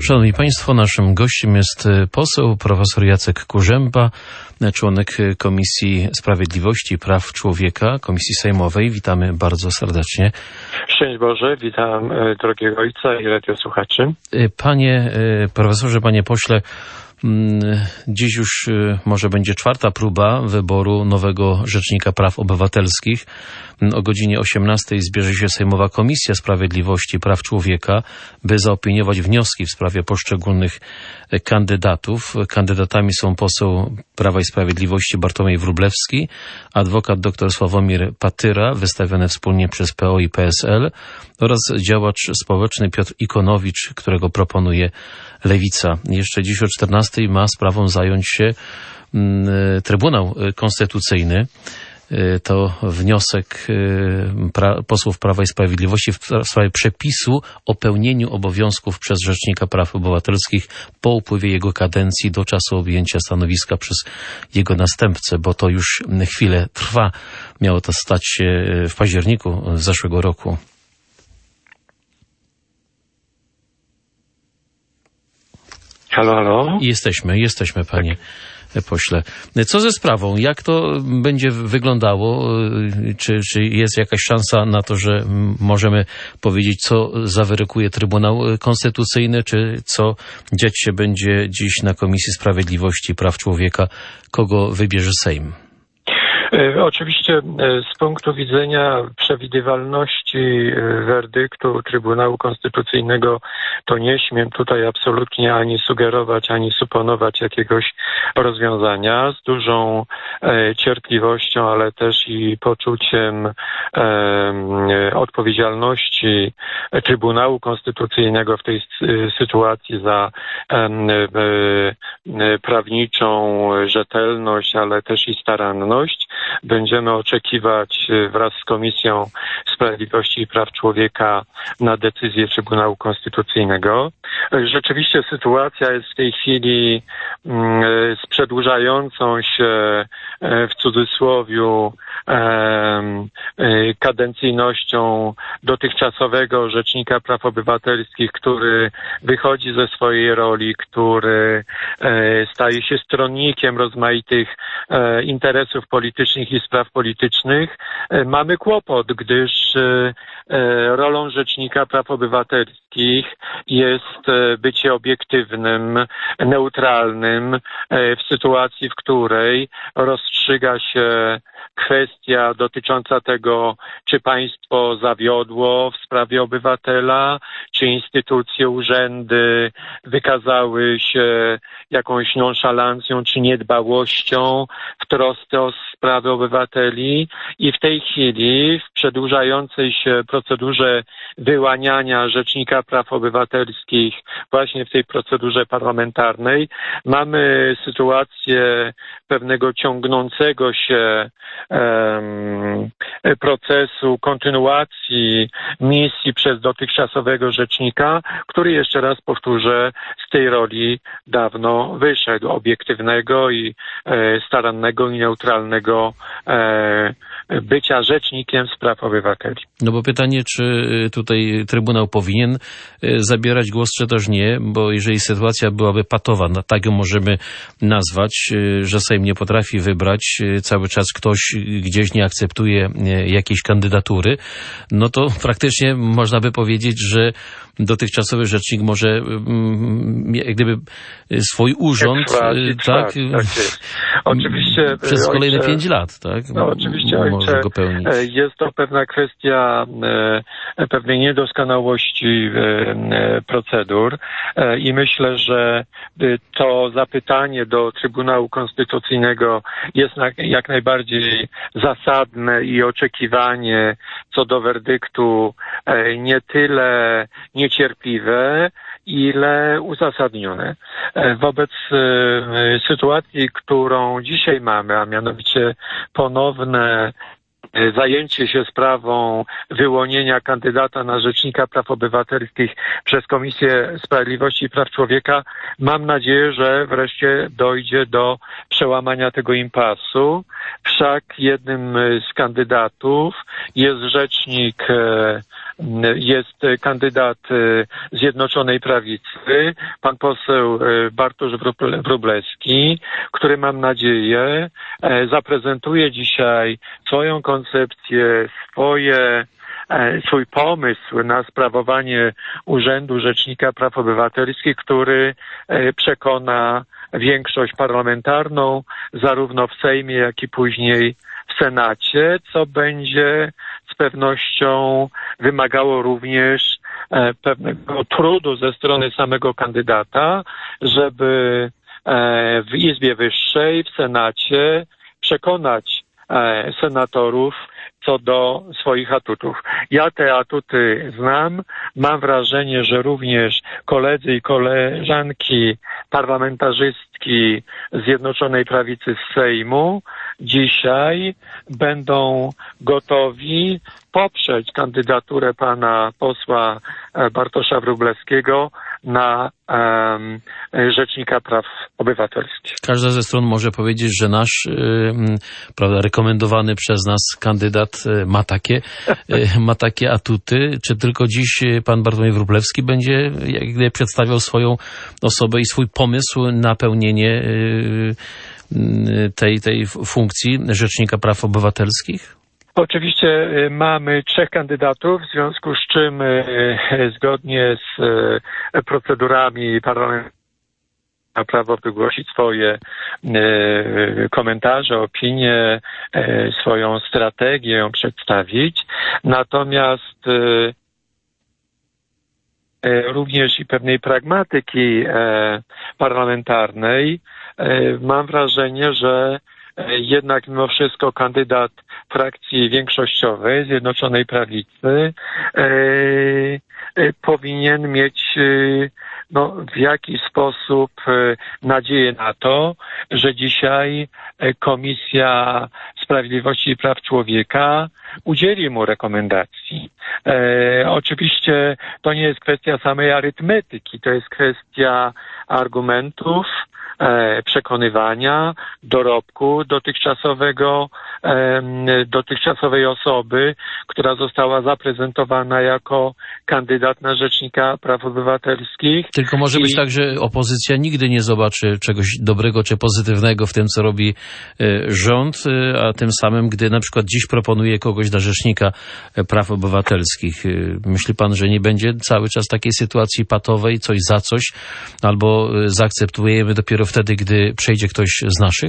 Szanowni Państwo, naszym gościem jest poseł profesor Jacek Kurzępa, członek Komisji Sprawiedliwości i Praw Człowieka, Komisji Sejmowej. Witamy bardzo serdecznie. Szczęść Boże, witam drogiego ojca i radiosłuchaczy. Panie profesorze, panie pośle, dziś już może będzie czwarta próba wyboru nowego Rzecznika Praw Obywatelskich. O godzinie 18:00 zbierze się Sejmowa Komisja Sprawiedliwości i Praw Człowieka, by zaopiniować wnioski w sprawie poszczególnych kandydatów. Kandydatami są poseł Prawa i Sprawiedliwości Bartłomiej Wróblewski, adwokat dr Sławomir Patyra, wystawiony wspólnie przez PO i PSL, oraz działacz społeczny Piotr Ikonowicz, którego proponuje Lewica. Jeszcze dziś o 14:00 ma sprawą zająć się Trybunał Konstytucyjny. To wniosek posłów Prawa i Sprawiedliwości w sprawie przepisu o pełnieniu obowiązków przez Rzecznika Praw Obywatelskich po upływie jego kadencji do czasu objęcia stanowiska przez jego następcę, bo to już chwilę trwa. Miało to stać się w październiku zeszłego roku. Halo, halo? Jesteśmy, panie pośle. Co ze sprawą? Jak to będzie wyglądało? Czy jest jakaś szansa na to, że możemy powiedzieć, co zawyrokuje Trybunał Konstytucyjny, czy co dziać się będzie dziś na Komisji Sprawiedliwości i Praw Człowieka? Kogo wybierze Sejm? Oczywiście z punktu widzenia przewidywalności werdyktu Trybunału Konstytucyjnego to nie śmiem tutaj absolutnie ani sugerować, ani suponować jakiegoś rozwiązania. Z dużą cierpliwością, ale też i poczuciem odpowiedzialności Trybunału Konstytucyjnego w tej sytuacji za prawniczą rzetelność, ale też i staranność. Będziemy oczekiwać wraz z Komisją Sprawiedliwości i Praw Człowieka na decyzję Trybunału Konstytucyjnego. Rzeczywiście sytuacja jest w tej chwili z przedłużającą się w cudzysłowiu kadencyjnością dotychczasowego Rzecznika Praw Obywatelskich, który wychodzi ze swojej roli, który staje się stronnikiem rozmaitych interesów politycznych i spraw politycznych. Mamy kłopot, gdyż rolą Rzecznika Praw Obywatelskich jest bycie obiektywnym, neutralnym w sytuacji, w której rozstrzyga się kwestia dotycząca tego, czy państwo zawiodło w sprawie obywatela, czy instytucje, urzędy wykazały się jakąś nonszalancją czy niedbałością w trosce o sprawy obywateli. I w tej chwili, w przedłużającej się procedurze wyłaniania Rzecznika Praw Obywatelskich, właśnie w tej procedurze parlamentarnej, mamy sytuację pewnego ciągnącego się procesu kontynuacji misji przez dotychczasowego rzecznika, który, jeszcze raz powtórzę, z tej roli dawno wyszedł, obiektywnego i starannego i neutralnego bycia rzecznikiem spraw obywateli. No bo pytanie, czy tutaj Trybunał powinien zabierać głos, czy też nie, bo jeżeli sytuacja byłaby patowa, no tak ją możemy nazwać, że Sejm nie potrafi wybrać, cały czas ktoś gdzieś nie akceptuje jakiejś kandydatury, no to praktycznie można by powiedzieć, że dotychczasowy rzecznik może jak gdyby swój urząd tak oczywiście przez kolejne 5 lat, tak? No, oczywiście, ojcze, go pełnić. Jest to pewna kwestia pewnej niedoskonałości procedur i myślę, że to zapytanie do Trybunału Konstytucyjnego jest jak najbardziej zasadne i oczekiwanie co do werdyktu nie tyle niecierpliwe, ile uzasadnione. Wobec sytuacji, którą dzisiaj mamy, a mianowicie ponowne zajęcie się sprawą wyłonienia kandydata na Rzecznika Praw Obywatelskich przez Komisję Sprawiedliwości i Praw Człowieka, mam nadzieję, że wreszcie dojdzie do przełamania tego impasu. Wszak jednym z kandydatów jest rzecznik jest kandydat Zjednoczonej Prawicy, pan poseł Bartosz Wróblewski, który, mam nadzieję, zaprezentuje dzisiaj swoją koncepcję, swój pomysł na sprawowanie Urzędu Rzecznika Praw Obywatelskich, który przekona większość parlamentarną, zarówno w Sejmie, jak i później w Senacie, co będzie z pewnością wymagało również pewnego trudu ze strony samego kandydata, żeby w Izbie Wyższej, w Senacie przekonać senatorów co do swoich atutów. Ja te atuty znam. Mam wrażenie, że również koledzy i koleżanki parlamentarzystki Zjednoczonej Prawicy z Sejmu dzisiaj będą gotowi poprzeć kandydaturę pana posła Bartosza Wróblewskiego na Rzecznika Praw Obywatelskich. Każda ze stron może powiedzieć, że nasz rekomendowany przez nas kandydat ma takie atuty. Czy tylko dziś pan Bartłomiej Wróblewski będzie jakby przedstawiał swoją osobę i swój pomysł na pełnienie tej funkcji Rzecznika Praw Obywatelskich? Oczywiście mamy 3 kandydatów, w związku z czym zgodnie z procedurami parlamentarnymi ma prawo wygłosić swoje komentarze, opinie, swoją strategię ją przedstawić. Natomiast również i pewnej pragmatyki parlamentarnej mam wrażenie, że jednak mimo wszystko kandydat frakcji większościowej Zjednoczonej Prawicy powinien mieć w jakiś sposób nadzieję na to, że dzisiaj Komisja Sprawiedliwości i Praw Człowieka udzieli mu rekomendacji. Oczywiście to nie jest kwestia samej arytmetyki, to jest kwestia argumentów, przekonywania, dorobku dotychczasowej osoby, która została zaprezentowana jako kandydat na Rzecznika Praw Obywatelskich. Tylko może być tak, że opozycja nigdy nie zobaczy czegoś dobrego czy pozytywnego w tym, co robi rząd, a tym samym, gdy na przykład dziś proponuje kogoś na Rzecznika Praw Obywatelskich. Myśli pan, że nie będzie cały czas takiej sytuacji patowej, coś za coś, albo zaakceptujemy dopiero wtedy, gdy przejdzie ktoś z naszych?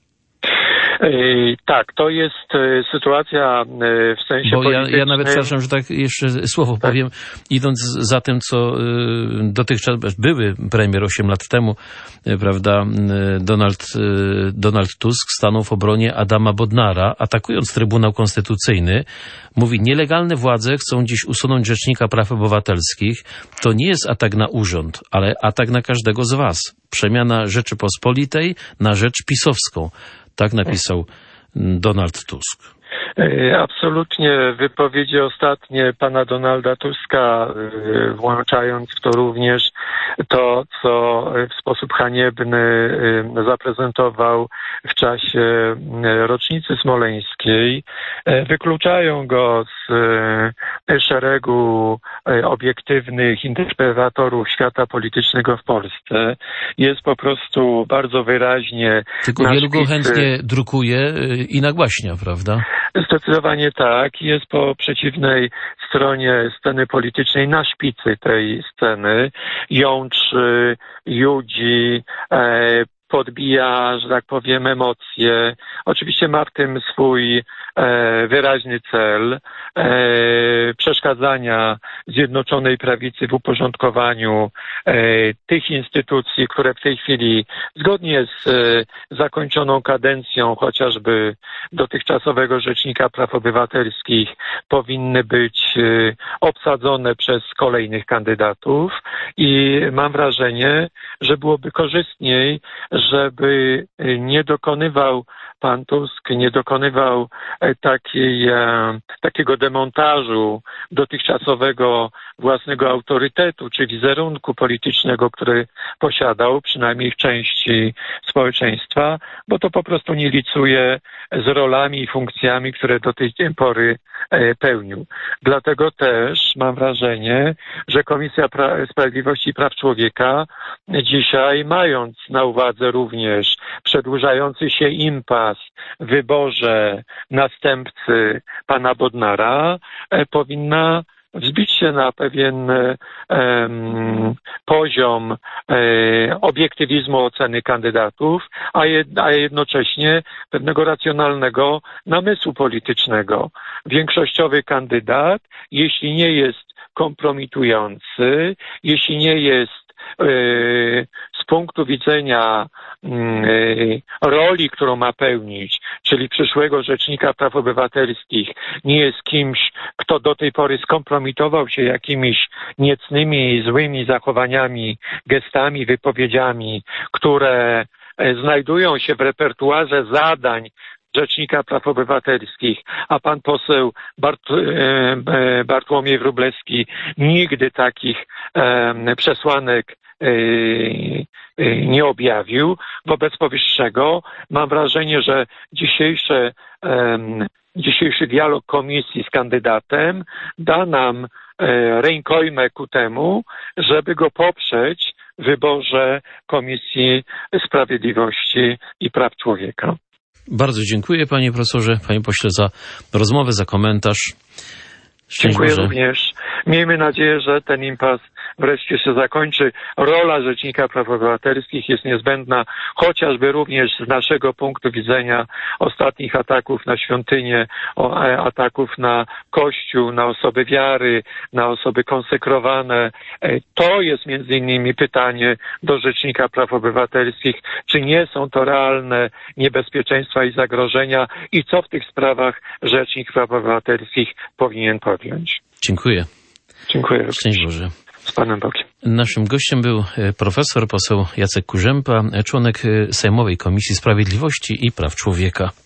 Tak, to jest sytuacja w sensie politycznym. Ja nawet, przepraszam, że tak jeszcze słowo powiem, idąc za tym, co dotychczas były premier 8 lat temu, prawda, Donald Tusk stanął w obronie Adama Bodnara, atakując Trybunał Konstytucyjny, mówi: nielegalne władze chcą dziś usunąć Rzecznika Praw Obywatelskich. To nie jest atak na urząd, ale atak na każdego z was. Przemiana Rzeczypospolitej na rzecz pisowską. Tak napisał Donald Tusk. Absolutnie wypowiedzi ostatnie pana Donalda Tuska, włączając w to również to, co w sposób haniebny zaprezentował w czasie rocznicy smoleńskiej, wykluczają go z szeregu obiektywnych interpretatorów świata politycznego w Polsce. Jest po prostu bardzo wyraźnie... Tylko wielu go chętnie drukuje i nagłaśnia, prawda? Zdecydowanie tak. Jest po przeciwnej stronie sceny politycznej, na szpicy tej sceny. Jątrzy, judzi, podbija, że tak powiem, emocje. Oczywiście ma w tym swój wyraźny cel przeszkadzania Zjednoczonej Prawicy w uporządkowaniu tych instytucji, które w tej chwili zgodnie z zakończoną kadencją chociażby dotychczasowego Rzecznika Praw Obywatelskich powinny być obsadzone przez kolejnych kandydatów i mam wrażenie, że byłoby korzystniej, żeby nie dokonywał pan Tusk nie dokonywał takiego demontażu dotychczasowego własnego autorytetu czy wizerunku politycznego, który posiadał, przynajmniej w części społeczeństwa, bo to po prostu nie licuje z rolami i funkcjami, które do tej pory pełnił. Dlatego też mam wrażenie, że Komisja Sprawiedliwości i Praw Człowieka dzisiaj, mając na uwadze również przedłużający się impas w wyborze następcy pana Bodnara, powinna wzbić się na pewien poziom obiektywizmu oceny kandydatów, a jednocześnie pewnego racjonalnego namysłu politycznego. Większościowy kandydat, jeśli nie jest kompromitujący, jeśli nie jest z punktu widzenia roli, którą ma pełnić, czyli przyszłego Rzecznika Praw Obywatelskich, nie jest kimś, kto do tej pory skompromitował się jakimiś niecnymi, złymi zachowaniami, gestami, wypowiedziami, które znajdują się w repertuarze zadań Rzecznika Praw Obywatelskich, a pan poseł Bartłomiej Wróblewski nigdy takich przesłanek nie objawił. Wobec powyższego mam wrażenie, że dzisiejszy dialog komisji z kandydatem da nam rękojmę ku temu, żeby go poprzeć w wyborze Komisji Sprawiedliwości i Praw Człowieka. Bardzo dziękuję, panie profesorze, panie pośle, za rozmowę, za komentarz. Dziękuję również. Miejmy nadzieję, że ten impas wreszcie się zakończy. Rola Rzecznika Praw Obywatelskich jest niezbędna, chociażby również z naszego punktu widzenia ostatnich ataków na świątynię, ataków na Kościół, na osoby wiary, na osoby konsekrowane. To jest między innymi pytanie do Rzecznika Praw Obywatelskich, czy nie są to realne niebezpieczeństwa i zagrożenia i co w tych sprawach Rzecznik Praw Obywatelskich powinien podjąć. Dziękuję. Dziękuję. Szczęść Boże. Z Panem Bogiem. Naszym gościem był profesor, poseł Jacek Kurzępa, członek Sejmowej Komisji Sprawiedliwości i Praw Człowieka.